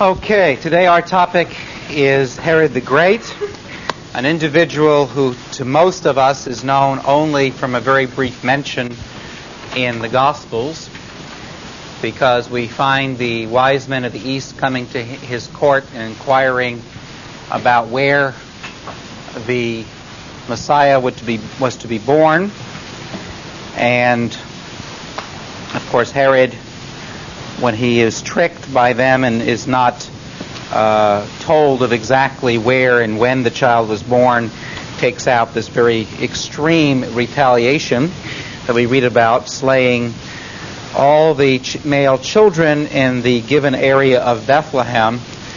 Okay, today our topic is Herod the Great, an individual who to most of us is known only from a very brief mention in the Gospels, because we find the wise men of the East coming to his court and inquiring about where the Messiah was to be born. And of course Herod, when he is tricked by them and is not told of exactly where and when the child was born, takes out this very extreme retaliation that we read about, slaying all the male children in the given area of Bethlehem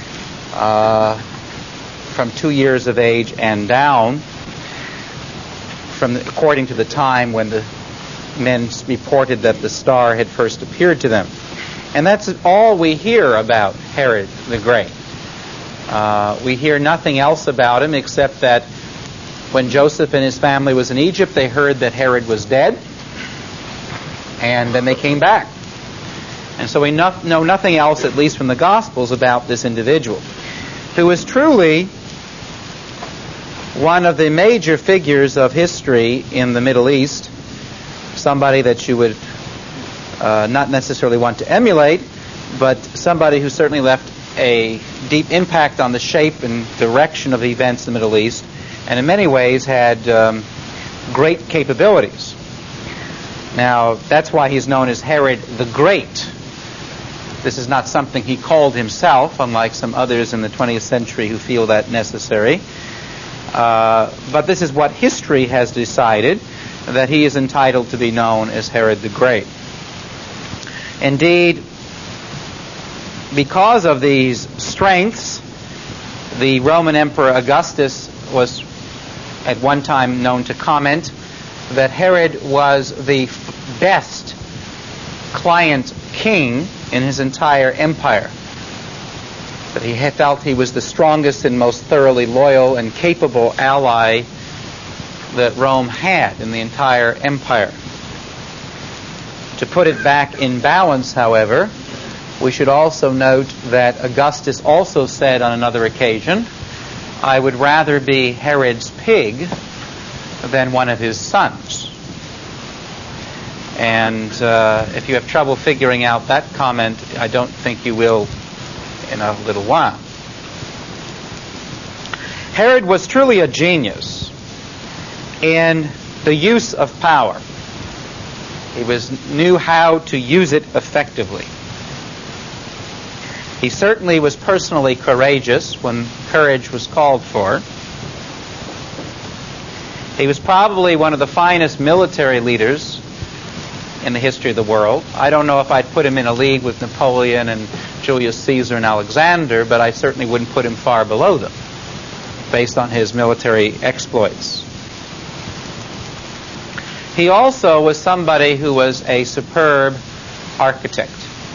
from 2 years of age and down, according to the time when the men reported that the star had first appeared to them. And that's all we hear about Herod the Great. We hear nothing else about him except that when Joseph and his family was in Egypt, they heard that Herod was dead, and then they came back. And so we know nothing else, at least from the Gospels, about this individual, who is truly one of the major figures of history in the Middle East, somebody that you would not necessarily want to emulate, but somebody who certainly left a deep impact on the shape and direction of the events in the Middle East, and in many ways had great capabilities. Now, that's why he's known as Herod the Great. This is not something he called himself, unlike some others in the 20th century who feel that necessary. But this is what history has decided, that he is entitled to be known as Herod the Great. Indeed, because of these strengths, the Roman Emperor Augustus was at one time known to comment that Herod was the best client king in his entire empire. That he felt he was the strongest and most thoroughly loyal and capable ally that Rome had in the entire empire. To put it back in balance, however, we should also note that Augustus also said on another occasion, "I would rather be Herod's pig than one of his sons." And if you have trouble figuring out that comment, I don't think you will in a little while. Herod was truly a genius in the use of power. He knew how to use it effectively. He certainly was personally courageous when courage was called for. He was probably one of the finest military leaders in the history of the world. I don't know if I'd put him in a league with Napoleon and Julius Caesar and Alexander, but I certainly wouldn't put him far below them, based on his military exploits. He also was somebody who was a superb architect.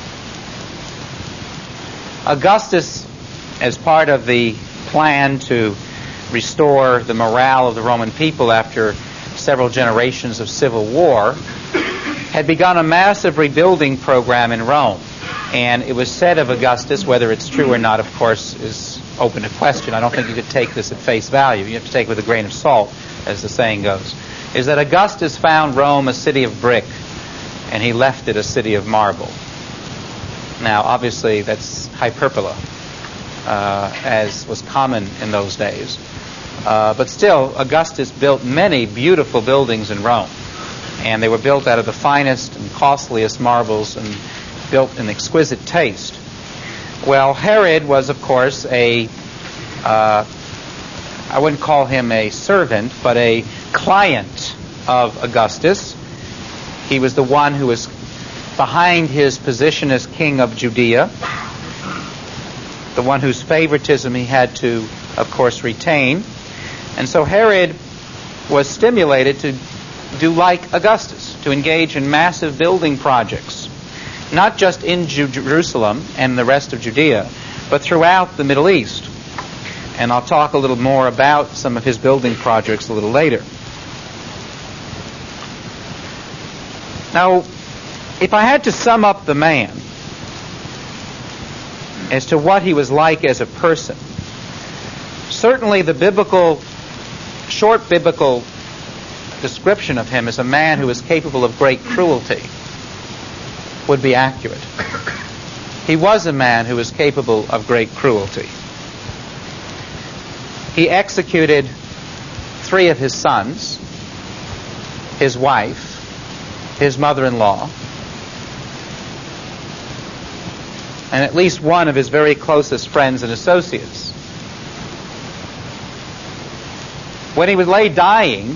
Augustus, as part of the plan to restore the morale of the Roman people after several generations of civil war, had begun a massive rebuilding program in Rome. And it was said of Augustus, whether it's true or not, of course, is open to question. I don't think you could take this at face value. You have to take it with a grain of salt, as the saying goes. Is that Augustus found Rome a city of brick, and he left it a city of marble. Now, obviously, that's hyperbole, as was common in those days. But still, Augustus built many beautiful buildings in Rome, and they were built out of the finest and costliest marbles and built in exquisite taste. Well, Herod was, of course, I wouldn't call him a servant, but a client of Augustus. He was the one who was behind his position as king of Judea, the one whose favoritism he had to, of course, retain. And so Herod was stimulated to do like Augustus, to engage in massive building projects, not just in Jerusalem and the rest of Judea, but throughout the Middle East. And I'll talk a little more about some of his building projects a little later. Now, if I had to sum up the man, as to what he was like as a person. Certainly the short biblical description of him as a man who was capable of great cruelty would be accurate. He was a man who was capable of great cruelty. He executed 3 of his sons, his wife, his mother-in-law, and at least one of his very closest friends and associates. When he lay dying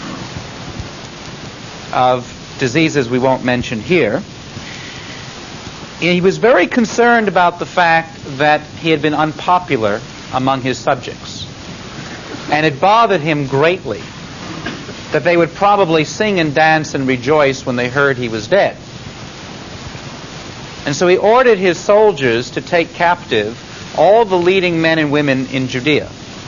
of diseases we won't mention here, he was very concerned about the fact that he had been unpopular among his subjects. And it bothered him greatly that they would probably sing and dance and rejoice when they heard he was dead. And so he ordered his soldiers to take captive all the leading men and women in Judea.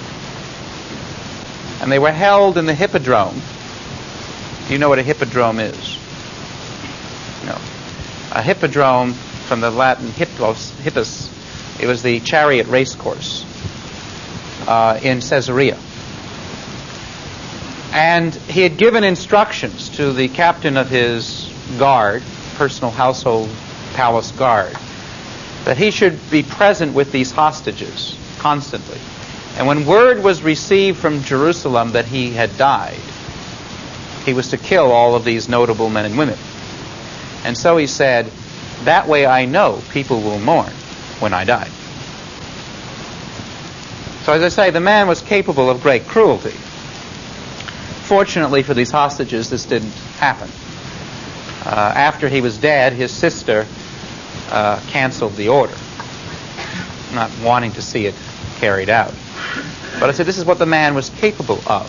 And they were held in the hippodrome. Do you know what a hippodrome is? No. A hippodrome, from the Latin hippos, it was the chariot race course in Caesarea. And he had given instructions to the captain of his guard, personal household palace guard, that he should be present with these hostages constantly. And when word was received from Jerusalem that he had died, he was to kill all of these notable men and women. And so he said, that way I know people will mourn when I die. So as I say, the man was capable of great cruelty. Fortunately for these hostages, this didn't happen. After he was dead, his sister canceled the order, not wanting to see it carried out. But I said, this is what the man was capable of.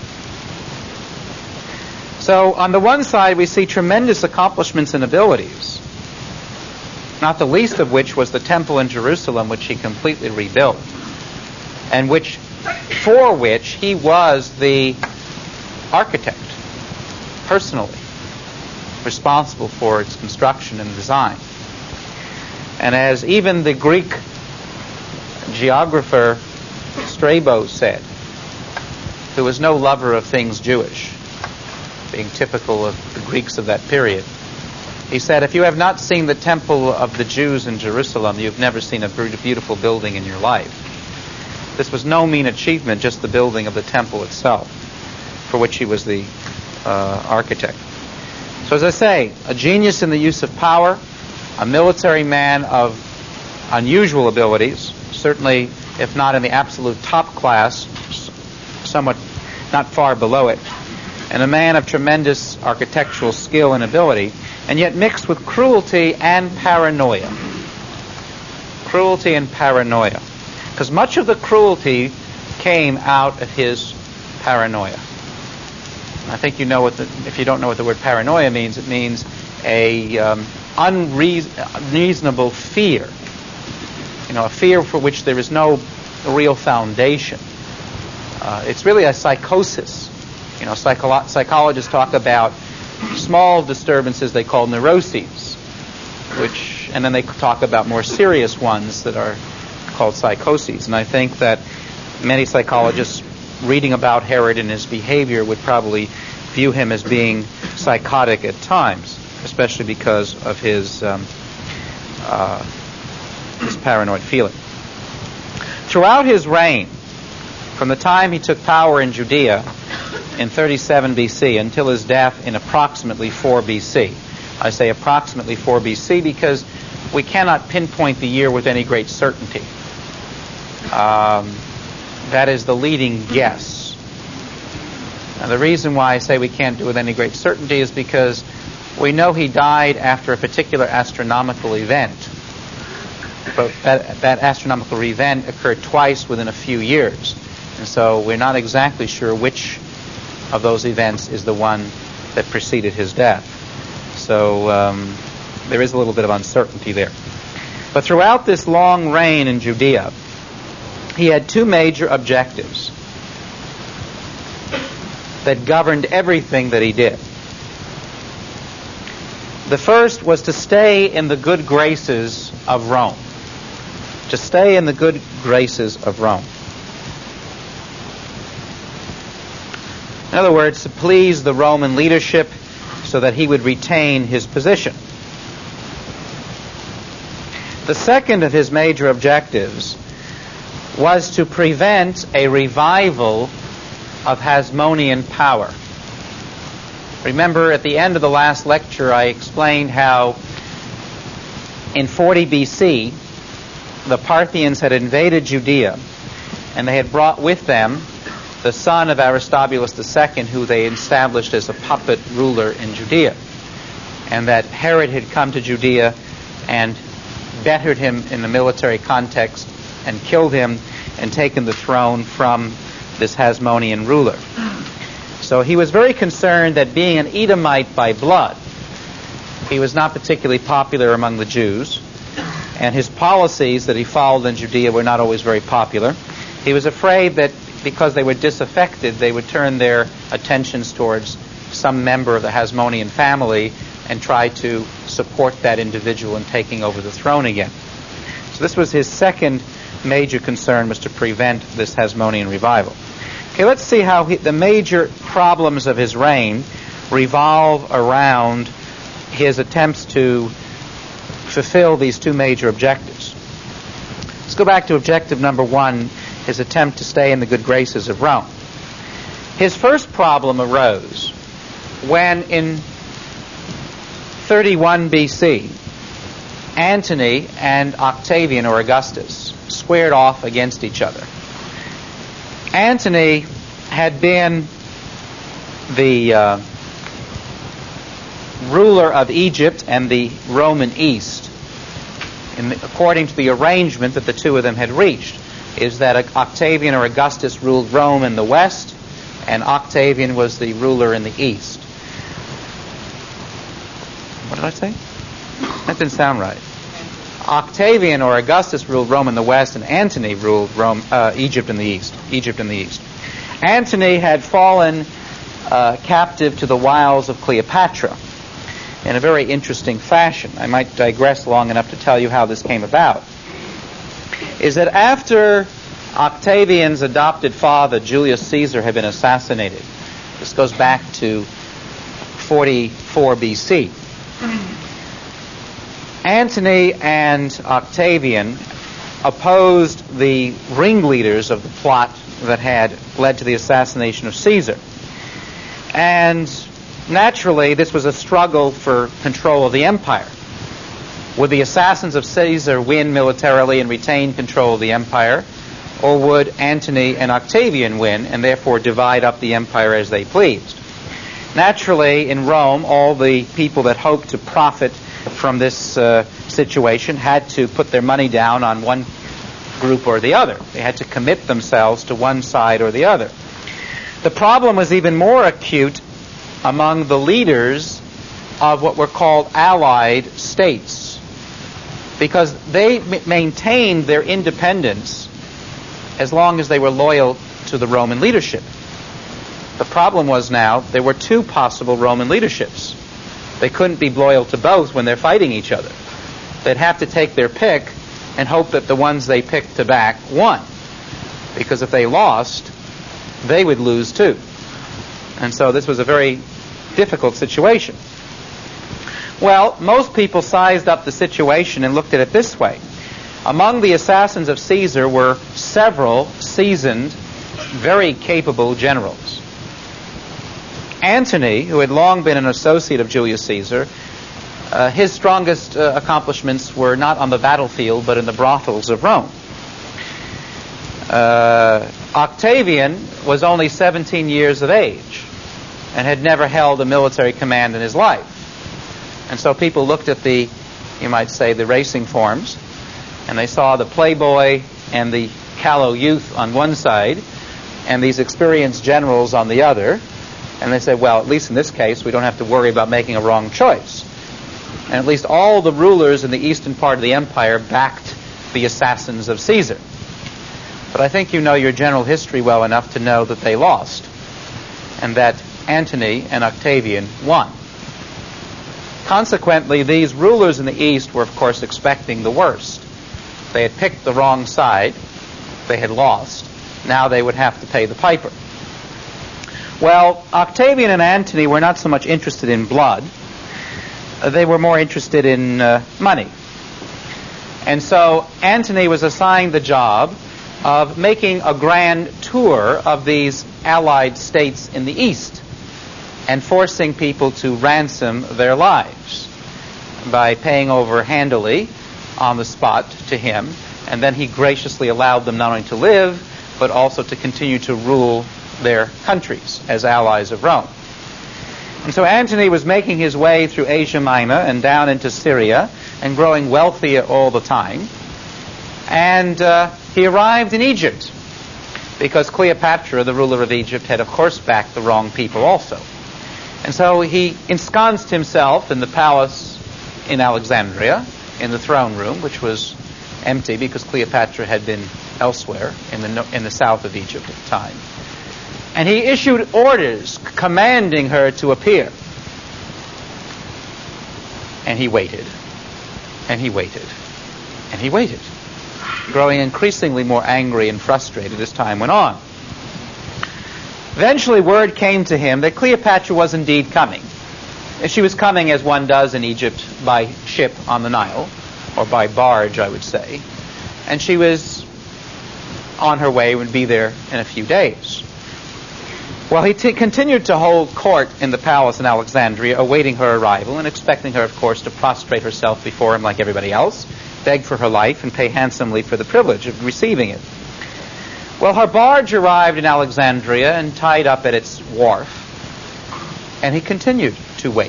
So on the one side, we see tremendous accomplishments and abilities, not the least of which was the temple in Jerusalem, which he completely rebuilt, and for which he was the architect, personally responsible for its construction and design. And as even the Greek geographer Strabo said, who was no lover of things Jewish, being typical of the Greeks of that period, he said, if you have not seen the temple of the Jews in Jerusalem, you've never seen a beautiful building in your life. This was no mean achievement, just the building of the temple itself, for which he was the architect. So as I say, a genius in the use of power, a military man of unusual abilities, certainly if not in the absolute top class, somewhat not far below it, and a man of tremendous architectural skill and ability, and yet mixed with cruelty and paranoia. Cruelty and paranoia. Because much of the cruelty came out of his paranoia. I think you know if you don't know what the word paranoia means, it means a unreasonable fear. A fear for which there is no real foundation. It's really a psychosis. Psychologists talk about small disturbances they call neuroses, and then they talk about more serious ones that are called psychoses. And I think that many psychologists reading about Herod and his behavior would probably view him as being psychotic at times, especially because of his paranoid feeling. Throughout his reign, from the time he took power in Judea in 37 BC until his death in approximately 4 BC. I say approximately 4 BC because we cannot pinpoint the year with any great certainty. That is the leading guess. And the reason why I say we can't do it with any great certainty is because we know he died after a particular astronomical event. But that astronomical event occurred twice within a few years. And so we're not exactly sure which of those events is the one that preceded his death. So there is a little bit of uncertainty there. But throughout this long reign in Judea, he had 2 major objectives that governed everything that he did. The first was to stay in the good graces of Rome. to stay in the good graces of Rome. In other words, to please the Roman leadership so that he would retain his position. The second of his major objectives was to prevent a revival of Hasmonean power. Remember, at the end of the last lecture, I explained how in 40 BC, the Parthians had invaded Judea, and they had brought with them the son of Aristobulus II, who they established as a puppet ruler in Judea, and that Herod had come to Judea and bettered him in the military context and killed him and taken the throne from this Hasmonean ruler. So he was very concerned that, being an Edomite by blood, he was not particularly popular among the Jews, and his policies that he followed in Judea were not always very popular. He was afraid that because they were disaffected, they would turn their attentions towards some member of the Hasmonean family and try to support that individual in taking over the throne again. So this was his second major concern, was to prevent this Hasmonean revival. Okay, let's see how the major problems of his reign revolve around his attempts to fulfill these two major objectives. Let's go back to objective number one, his attempt to stay in the good graces of Rome. His first problem arose when in 31 BC, Antony and Octavian, or Augustus, squared off against each other. Antony had been the ruler of Egypt and the Roman East, according to the arrangement that the two of them had reached, is that Octavian or Augustus ruled Rome in the west, and Octavian was the ruler in the east. What did I say? That didn't sound right. Octavian or Augustus ruled Rome in the west, and Antony ruled Egypt in the east. Antony had fallen captive to the wiles of Cleopatra in a very interesting fashion. I might digress long enough to tell you how this came about. Is that after Octavian's adopted father, Julius Caesar, had been assassinated, this goes back to 44 BC, Antony and Octavian opposed the ringleaders of the plot that had led to the assassination of Caesar. And naturally, this was a struggle for control of the empire. Would the assassins of Caesar win militarily and retain control of the empire, or would Antony and Octavian win and therefore divide up the empire as they pleased? Naturally, in Rome, all the people that hoped to profit from this situation had to put their money down on one group or the other. They had to commit themselves to one side or the other. The problem was even more acute among the leaders of what were called allied states, because they maintained their independence as long as they were loyal to the Roman leadership. The problem was now there were two possible Roman leaderships. They couldn't be loyal to both when they're fighting each other. They'd have to take their pick and hope that the ones they picked to back won, because if they lost, they would lose too. And so this was a very difficult situation. Well, most people sized up the situation and looked at it this way. Among the assassins of Caesar were several seasoned, very capable generals. Antony, who had long been an associate of Julius Caesar, his strongest accomplishments were not on the battlefield, but in the brothels of Rome. Octavian was only 17 years of age and had never held a military command in his life. And so people looked at the, you might say, the racing forms, and they saw the playboy and the callow youth on one side and these experienced generals on the other, and they said, well, at least in this case, we don't have to worry about making a wrong choice. And at least all the rulers in the eastern part of the empire backed the assassins of Caesar. But I think you know your general history well enough to know that they lost, and that Antony and Octavian won. Consequently, these rulers in the east were, of course, expecting the worst. They had picked the wrong side. They had lost. Now they would have to pay the piper. Well, Octavian and Antony were not so much interested in blood. They were more interested in money. And so Antony was assigned the job of making a grand tour of these allied states in the east and forcing people to ransom their lives by paying over handily on the spot to him, and then he graciously allowed them not only to live but also to continue to rule their countries as allies of Rome. And so Antony was making his way through Asia Minor and down into Syria and growing wealthier all the time. And he arrived in Egypt because Cleopatra, the ruler of Egypt, had of course backed the wrong people also. And so he ensconced himself in the palace in Alexandria, in the throne room, which was empty because Cleopatra had been elsewhere in the south of Egypt at the time. And he issued orders commanding her to appear. And he waited. And he waited. And he waited, growing increasingly more angry and frustrated as time went on. Eventually word came to him that Cleopatra was indeed coming. And she was coming as one does in Egypt by ship on the Nile, or by barge, I would say. And she was on her way, would be there in a few days. Well, he continued to hold court in the palace in Alexandria, awaiting her arrival and expecting her, of course, to prostrate herself before him like everybody else, beg for her life, and pay handsomely for the privilege of receiving it. Well, her barge arrived in Alexandria and tied up at its wharf, and he continued to wait.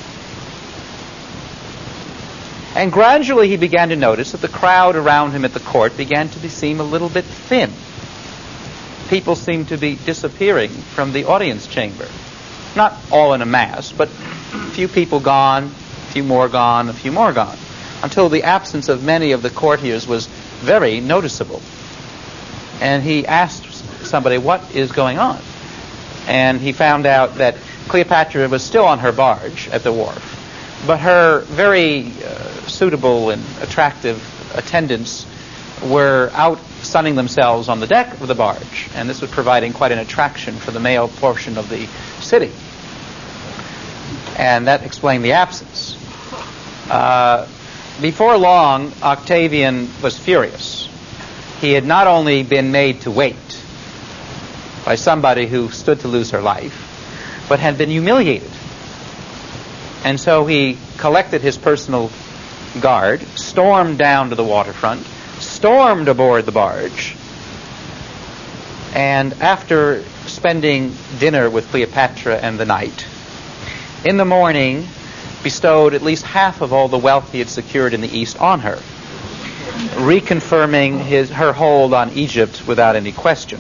And gradually he began to notice that the crowd around him at the court began to seem a little bit thin. People seemed to be disappearing from the audience chamber. Not all in a mass, but a few people gone, a few more gone, a few more gone, until the absence of many of the courtiers was very noticeable. And he asked somebody, what is going on? And he found out that Cleopatra was still on her barge at the wharf, but her very suitable and attractive attendants were out sunning themselves on the deck of the barge, and this was providing quite an attraction for the male portion of the city. And that explained the absence. Before long, Octavian was furious. He had not only been made to wait by somebody who stood to lose her life, but had been humiliated. And so he collected his personal guard, stormed down to the waterfront, stormed aboard the barge, and after spending dinner with Cleopatra and the knight, in the morning bestowed at least half of all the wealth he had secured in the east on her, reconfirming her hold on Egypt without any question.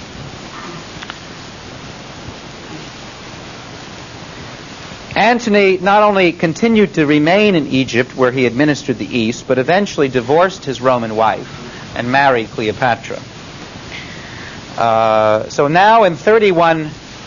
Antony not only continued to remain in Egypt where he administered the east, but eventually divorced his Roman wife and married Cleopatra. So now in 31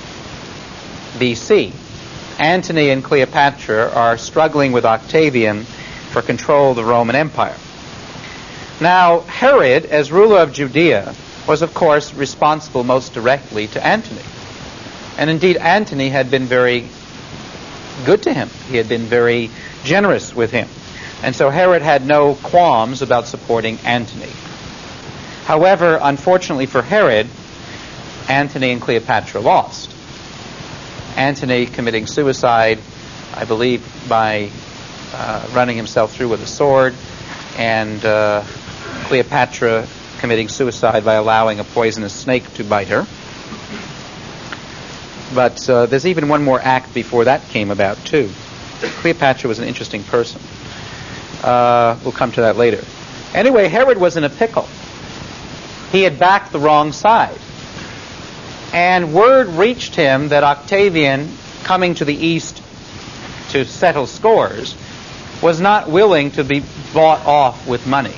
BC, Antony and Cleopatra are struggling with Octavian for control of the Roman Empire. Now, Herod, as ruler of Judea, was of course responsible most directly to Antony. And indeed, Antony had been very good to him. He had been very generous with him. And so Herod had no qualms about supporting Antony. However, unfortunately for Herod, Antony and Cleopatra lost. Antony committing suicide, I believe, by running himself through with a sword, and Cleopatra committing suicide by allowing a poisonous snake to bite her. But there's even one more act before that came about, too. Cleopatra was an interesting person. We'll come to that later. Anyway, Herod was in a pickle. He had backed the wrong side. And word reached him that Octavian, coming to the east to settle scores, was not willing to be bought off with money.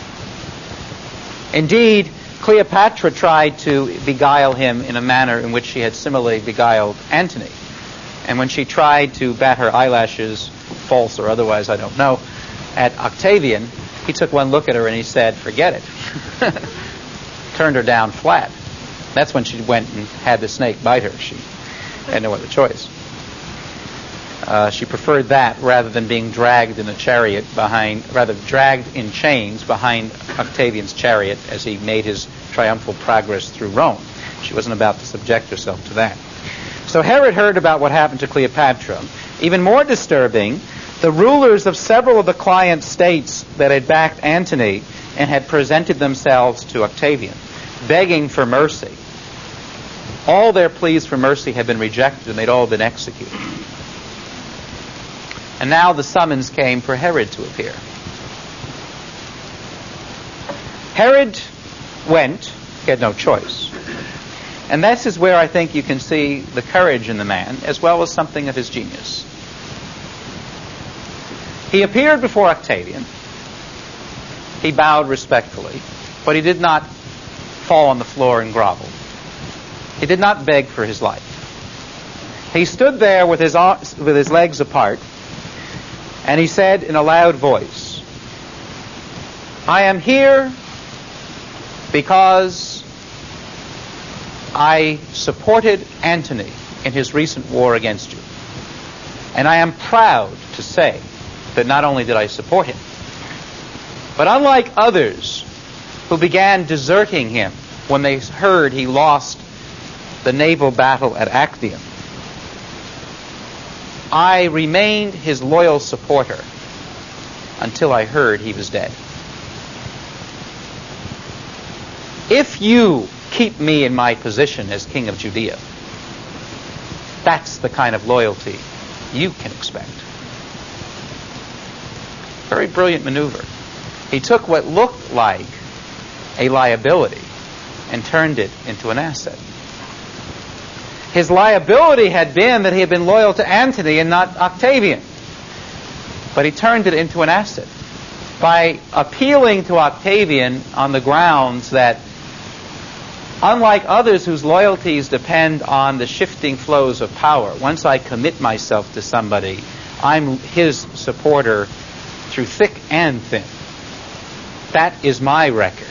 Indeed, Cleopatra tried to beguile him in a manner in which she had similarly beguiled Antony. And when she tried to bat her eyelashes, false or otherwise, I don't know, at Octavian, He took one look at her and he said, "Forget it." Turned her down flat. That's when she went and had the snake bite her. She had no other choice. She preferred that rather than being dragged in a chariot dragged in chains behind Octavian's chariot as he made his triumphal progress through Rome. She wasn't about to subject herself to that. So Herod heard about what happened to Cleopatra. Even more disturbing, the rulers of several of the client states that had backed Antony and had presented themselves to Octavian, begging for mercy. All their pleas for mercy had been rejected and they'd all been executed. And now the summons came for Herod to appear. Herod went. He had no choice. And this is where I think you can see the courage in the man, as well as something of his genius. He appeared before Octavian. He bowed respectfully, but he did not fall on the floor and grovel. He did not beg for his life. He stood there with his legs apart, and he said in a loud voice, "I am here because I supported Antony in his recent war against you. And I am proud to say that not only did I support him, but unlike others who began deserting him when they heard he lost the naval battle at Actium, I remained his loyal supporter until I heard he was dead. If you keep me in my position as king of Judea, that's the kind of loyalty you can expect." Very brilliant maneuver. He took what looked like a liability and turned it into an asset. His liability had been that he had been loyal to Antony and not Octavian. But he turned it into an asset by appealing to Octavian on the grounds that, unlike others whose loyalties depend on the shifting flows of power, once I commit myself to somebody, I'm his supporter through thick and thin. That is my record.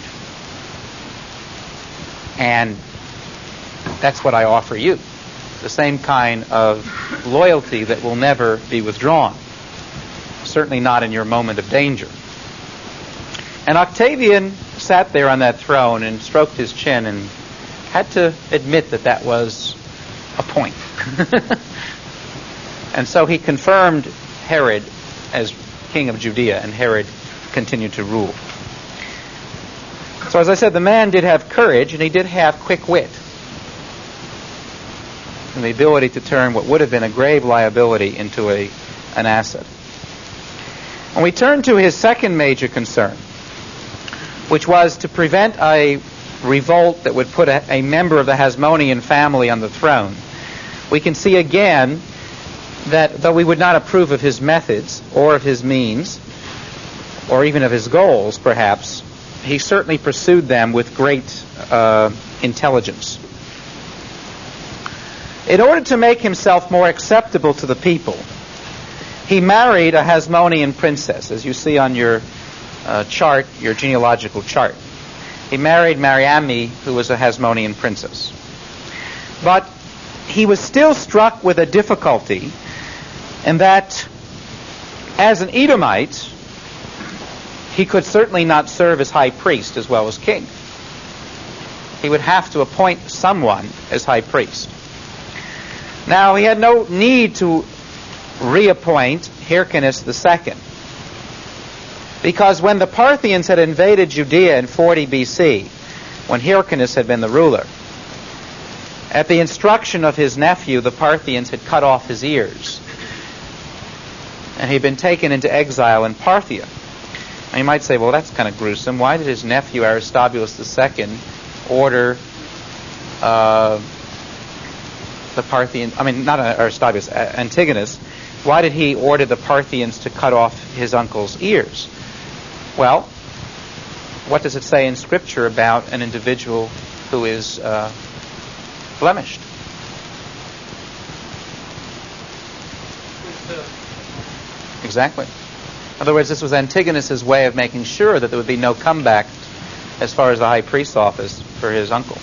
And that's what I offer you. The same kind of loyalty that will never be withdrawn. Certainly not in your moment of danger. And Octavian sat there on that throne and stroked his chin and had to admit that that was a point. And so he confirmed Herod as king of Judea, and Herod continued to rule. So as I said, the man did have courage, and he did have quick wit, and the ability to turn what would have been a grave liability into an asset. And we turn to his second major concern, which was to prevent a revolt that would put a member of the Hasmonean family on the throne. We can see again that though we would not approve of his methods or of his means, or even of his goals, perhaps, he certainly pursued them with great intelligence. In order to make himself more acceptable to the people, he married a Hasmonean princess, as you see on your chart, your genealogical chart. He married Mariamne, who was a Hasmonean princess. But he was still struck with a difficulty, in that as an Edomite, he could certainly not serve as high priest as well as king. He would have to appoint someone as high priest. Now, he had no need to reappoint Hyrcanus II, because when the Parthians had invaded Judea in 40 BC, when Hyrcanus had been the ruler, at the instruction of his nephew, the Parthians had cut off his ears, and he'd been taken into exile in Parthia. And you might say, well, that's kind of gruesome. Why did his nephew Aristobulus II order the Parthians, not Aristobulus, Antigonus, why did he order the Parthians to cut off his uncle's ears? Well, what does it say in Scripture about an individual who is blemished? Exactly. other words, this was Antigonus' way of making sure that there would be no comeback as far as the high priest's office for his uncle.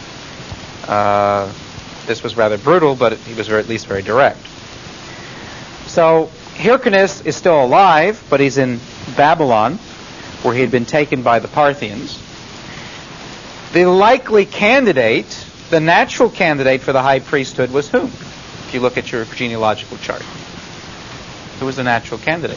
This was rather brutal, but he was at least very direct. So Hyrcanus is still alive, but he's in Babylon, where he had been taken by the Parthians. The likely candidate, the natural candidate for the high priesthood was whom? If you look at your genealogical chart. Who was the natural candidate?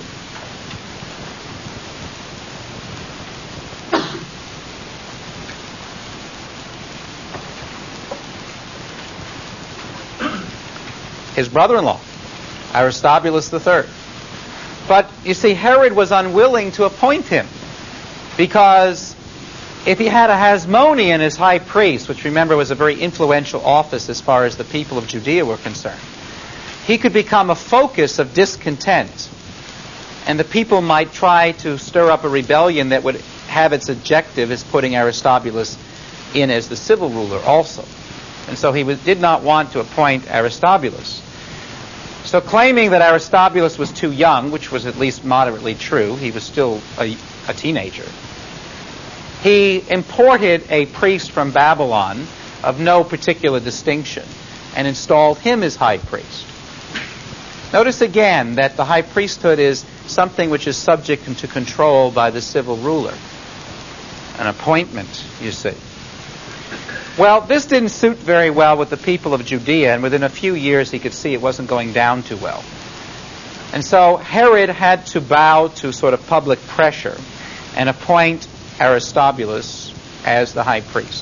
His brother-in-law, Aristobulus III. But you see, Herod was unwilling to appoint him, because if he had a Hasmonean as high priest, which remember was a very influential office as far as the people of Judea were concerned, he could become a focus of discontent, and the people might try to stir up a rebellion that would have its objective as putting Aristobulus in as the civil ruler also. And so he did not want to appoint Aristobulus. So claiming that Aristobulus was too young, which was at least moderately true, he was still a teenager, he imported a priest from Babylon of no particular distinction and installed him as high priest. Notice again that the high priesthood is something which is subject to control by the civil ruler. An appointment, you see. Well, this didn't suit very well with the people of Judea, and within a few years he could see it wasn't going down too well. And so Herod had to bow to sort of public pressure and appoint Aristobulus as the high priest.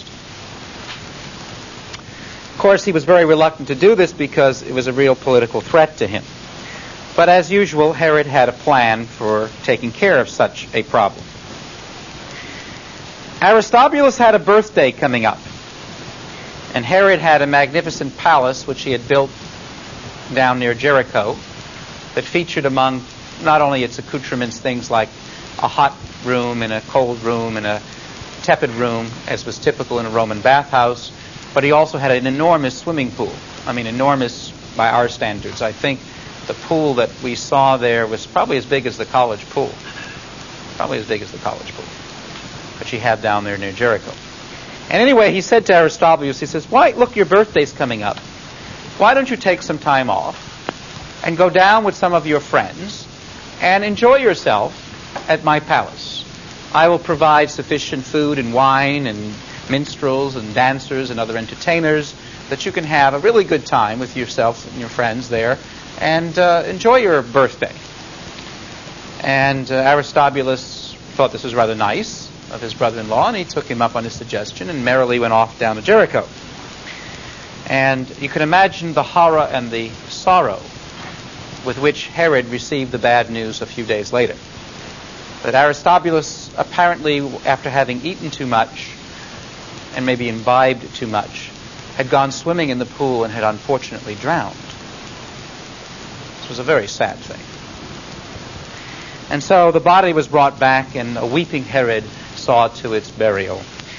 Of course, he was very reluctant to do this because it was a real political threat to him. But as usual, Herod had a plan for taking care of such a problem. Aristobulus had a birthday coming up, and Herod had a magnificent palace which he had built down near Jericho that featured among not only its accoutrements things like a hot room and a cold room and a tepid room, as was typical in a Roman bathhouse, but he also had an enormous swimming pool. I mean, enormous by our standards. I think the pool that we saw there was probably as big as the college pool. Probably as big as the college pool, which he had down there near Jericho. And anyway, he said to Aristobulus, he says, "Why, look, your birthday's coming up. Why don't you take some time off and go down with some of your friends and enjoy yourself at my palace? I will provide sufficient food and wine and minstrels and dancers and other entertainers that you can have a really good time with yourself and your friends there and enjoy your birthday." And Aristobulus thought this was rather nice of his brother-in-law, and he took him up on his suggestion and merrily went off down to Jericho. And you can imagine the horror and the sorrow with which Herod received the bad news a few days later. That Aristobulus, apparently after having eaten too much and maybe imbibed too much, had gone swimming in the pool and had unfortunately drowned. This was a very sad thing. And so the body was brought back, and a weeping Herod saw to its burial,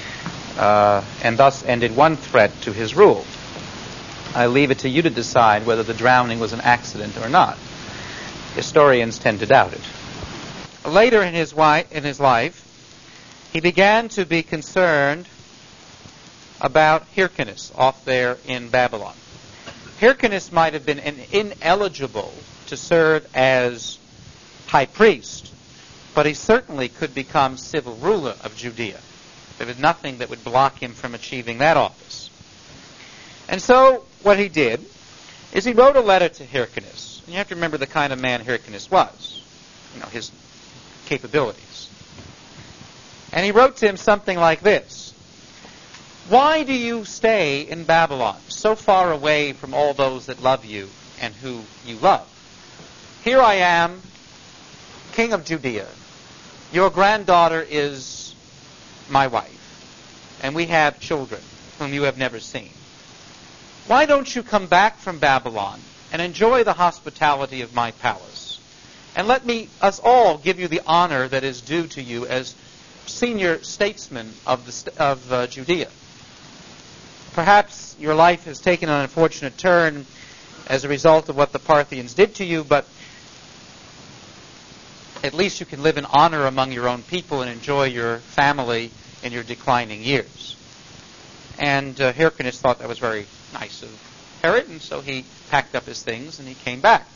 and thus ended one threat to his rule. I leave it to you to decide whether the drowning was an accident or not. Historians tend to doubt it. Later in his life, he began to be concerned about Hyrcanus off there in Babylon. Hyrcanus might have been ineligible to serve as high priest, but he certainly could become civil ruler of Judea. There was nothing that would block him from achieving that office. And so what he did is he wrote a letter to Hyrcanus. And you have to remember the kind of man Hyrcanus was, his capabilities. And he wrote to him something like this: "Why do you stay in Babylon, so far away from all those that love you and who you love? Here I am, king of Judea. Your granddaughter is my wife, and we have children whom you have never seen. Why don't you come back from Babylon and enjoy the hospitality of my palace? And let us all give you the honor that is due to you as senior statesman of Judea. Perhaps your life has taken an unfortunate turn as a result of what the Parthians did to you, but at least you can live in honor among your own people and enjoy your family in your declining years. And Hyrcanus thought that was very nice of Herod, and so he packed up his things and he came back.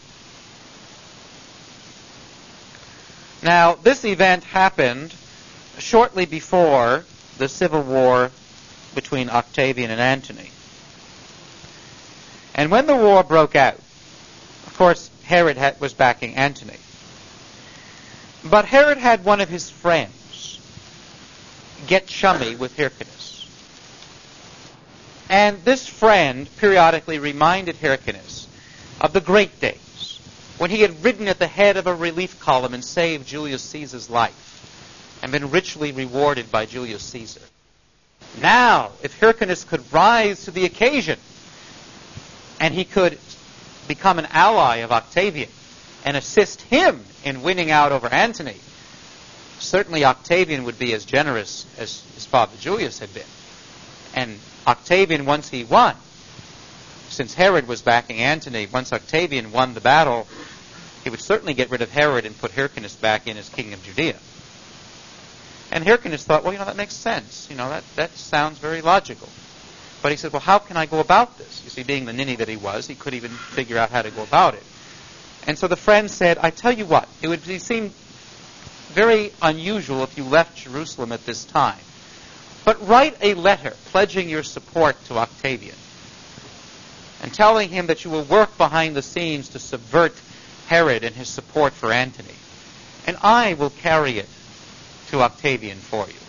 Now, this event happened shortly before the civil war between Octavian and Antony. And when the war broke out, of course, Herod was backing Antony. But Herod had one of his friends get chummy with Hyrcanus. And this friend periodically reminded Hyrcanus of the great days when he had ridden at the head of a relief column and saved Julius Caesar's life and been richly rewarded by Julius Caesar. Now, if Hyrcanus could rise to the occasion and he could become an ally of Octavian and assist him in winning out over Antony, certainly Octavian would be as generous as his father Julius had been. And Octavian, once he won, since Herod was backing Antony, once Octavian won the battle, he would certainly get rid of Herod and put Hyrcanus back in as king of Judea. And Hyrcanus thought, well, that makes sense. That sounds very logical. But he said, well, how can I go about this? You see, being the ninny that he was, he couldn't even figure out how to go about it. And so the friend said, I tell you what, it would seem very unusual if you left Jerusalem at this time. But write a letter pledging your support to Octavian and telling him that you will work behind the scenes to subvert Herod and his support for Antony. And I will carry it to Octavian for you.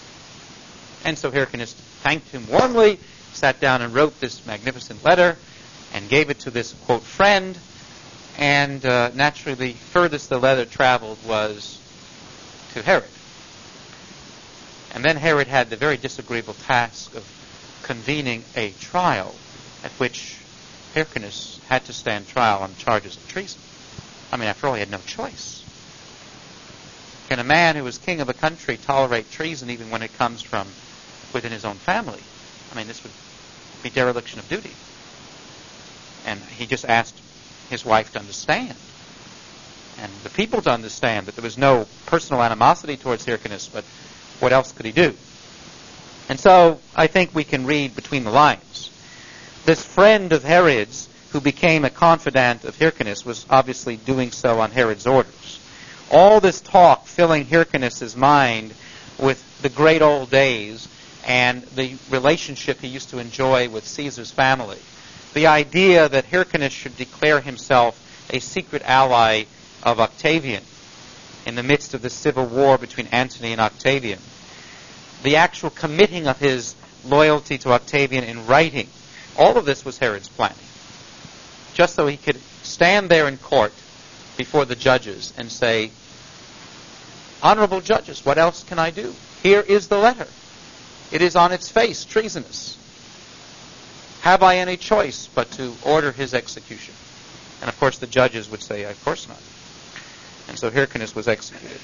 And so Hyrcanus thanked him warmly, sat down and wrote this magnificent letter and gave it to this, quote, friend. And naturally, the furthest the letter traveled was to Herod. And then Herod had the very disagreeable task of convening a trial at which Hyrcanus had to stand trial on charges of treason. After all, he had no choice. Can a man who is king of a country tolerate treason even when it comes from within his own family? This would be dereliction of duty. And he just asked his wife to understand, and the people to understand, that there was no personal animosity towards Hyrcanus, but what else could he do? And so I think we can read between the lines. This friend of Herod's, who became a confidant of Hyrcanus, was obviously doing so on Herod's orders. All this talk filling Hyrcanus' mind with the great old days and the relationship he used to enjoy with Caesar's family. The idea that Hyrcanus should declare himself a secret ally of Octavian in the midst of the civil war between Antony and Octavian. The actual committing of his loyalty to Octavian in writing. All of this was Herod's planning. Just so he could stand there in court before the judges and say, honorable judges, what else can I do? Here is the letter. It is on its face treasonous. Have I any choice but to order his execution? And of course the judges would say, of course not. And so Hyrcanus was executed.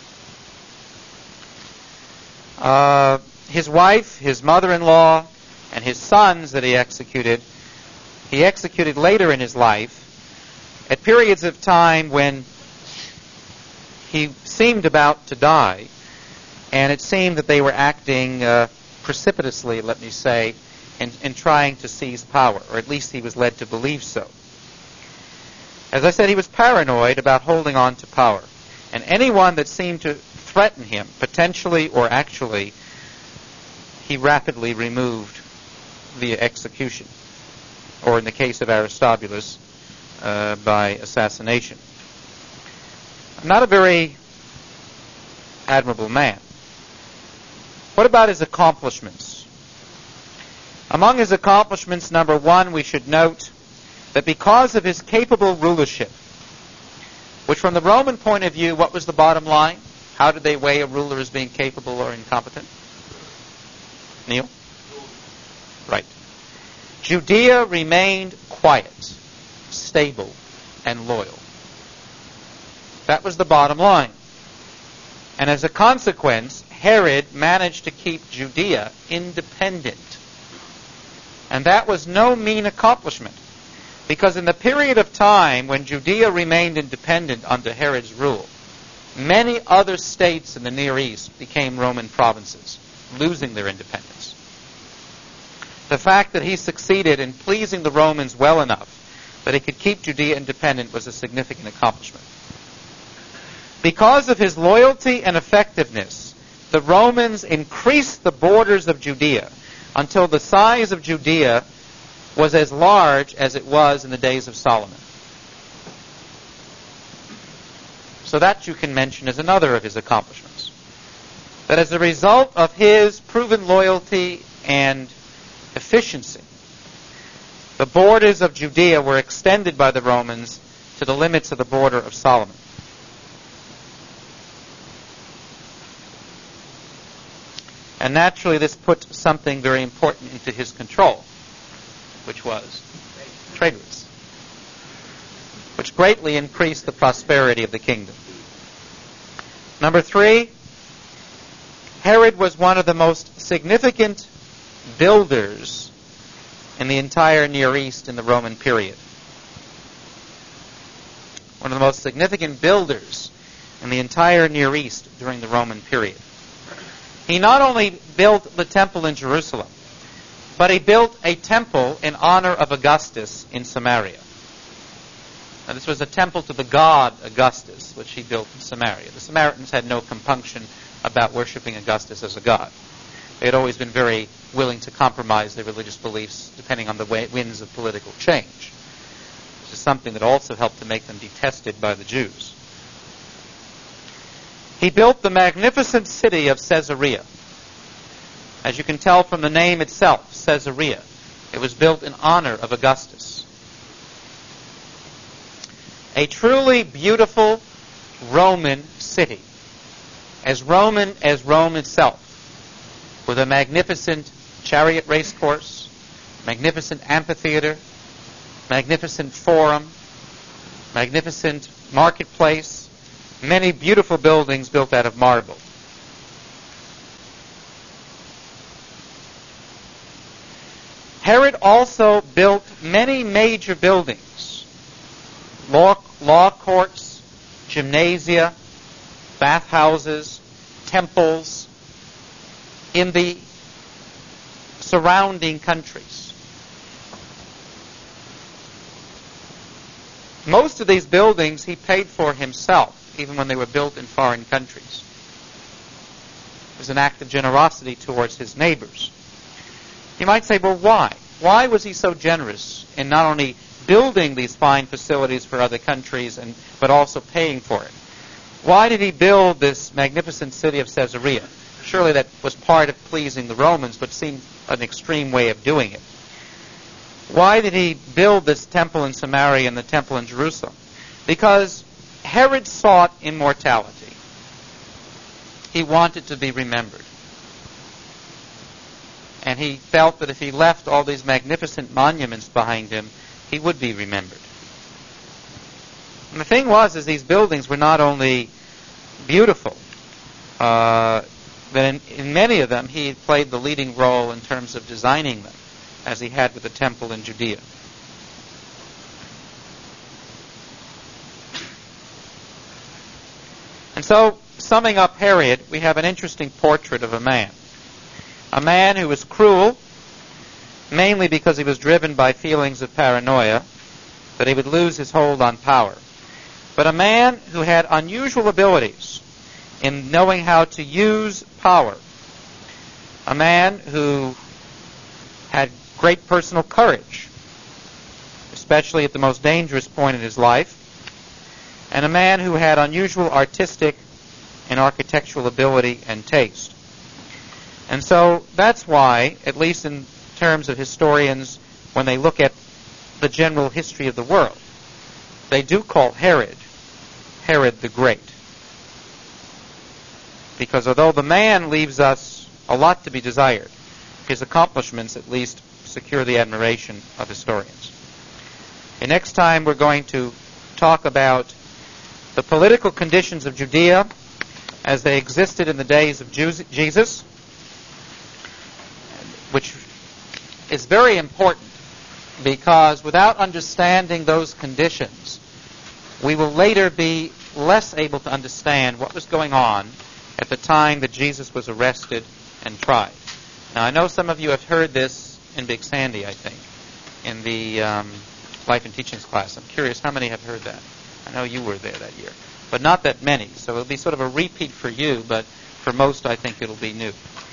His wife, his mother-in-law, and his sons that he executed later in his life at periods of time when he seemed about to die, and it seemed that they were acting precipitously, let me say, in trying to seize power, or at least he was led to believe so. As I said, he was paranoid about holding on to power, and anyone that seemed to threaten him, potentially or actually, he rapidly removed via execution, or in the case of Aristobulus, by assassination. Not a very admirable man. What about his accomplishments? Among his accomplishments, number one, we should note that because of his capable rulership, which from the Roman point of view, what was the bottom line? How did they weigh a ruler as being capable or incompetent? Neil? Right. Judea remained quiet, stable, and loyal. That was the bottom line. And as a consequence, Herod managed to keep Judea independent. And that was no mean accomplishment, because in the period of time when Judea remained independent under Herod's rule, many other states in the Near East became Roman provinces, losing their independence. The fact that he succeeded in pleasing the Romans well enough that he could keep Judea independent was a significant accomplishment. Because of his loyalty and effectiveness, the Romans increased the borders of Judea until the size of Judea was as large as it was in the days of Solomon. So that you can mention as another of his accomplishments. That as a result of his proven loyalty and efficiency, the borders of Judea were extended by the Romans to the limits of the border of Solomon. And naturally, this put something very important into his control, which was trade routes, which greatly increased the prosperity of the kingdom. Number 3, Herod was one of the most significant builders in the entire Near East in the Roman period. One of the most significant builders in the entire Near East during the Roman period. He not only built the temple in Jerusalem, but he built a temple in honor of Augustus in Samaria. Now, this was a temple to the god Augustus, which he built in Samaria. The Samaritans had no compunction about worshiping Augustus as a god. They had always been very willing to compromise their religious beliefs depending on the winds of political change. This is something that also helped to make them detested by the Jews. He built the magnificent city of Caesarea. As you can tell from the name itself, Caesarea, it was built in honor of Augustus. A truly beautiful Roman city, as Roman as Rome itself, with a magnificent chariot race course, magnificent amphitheater, magnificent forum, magnificent marketplace, many beautiful buildings built out of marble. Herod also built many major buildings, law courts, gymnasia, bathhouses, temples, in the surrounding countries. Most of these buildings he paid for himself, even when they were built in foreign countries. It was an act of generosity towards his neighbors. You might say, well, why? Why was he so generous in not only building these fine facilities for other countries, but also paying for it? Why did he build this magnificent city of Caesarea? Surely that was part of pleasing the Romans, but seemed an extreme way of doing it. Why did he build this temple in Samaria and the temple in Jerusalem? Because Herod sought immortality. He wanted to be remembered. And he felt that if he left all these magnificent monuments behind him, he would be remembered. And the thing was, is these buildings were not only beautiful, but in many of them he played the leading role in terms of designing them, as he had with the temple in Judea. And so, summing up Herod, we have an interesting portrait of a man. A man who was cruel, mainly because he was driven by feelings of paranoia, that he would lose his hold on power. But a man who had unusual abilities in knowing how to use power. A man who had great personal courage, especially at the most dangerous point in his life. And a man who had unusual artistic and architectural ability and taste. And so that's why, at least in terms of historians, when they look at the general history of the world, they do call Herod the Great. Because although the man leaves us a lot to be desired, his accomplishments at least secure the admiration of historians. And next time we're going to talk about the political conditions of Judea as they existed in the days of Jesus, which is very important because without understanding those conditions, we will later be less able to understand what was going on at the time that Jesus was arrested and tried. Now, I know some of you have heard this in Big Sandy, I think, in the Life and Teachings class. I'm curious how many have heard that. I know you were there that year, but not that many. So it'll be sort of a repeat for you, but for most, I think it'll be new.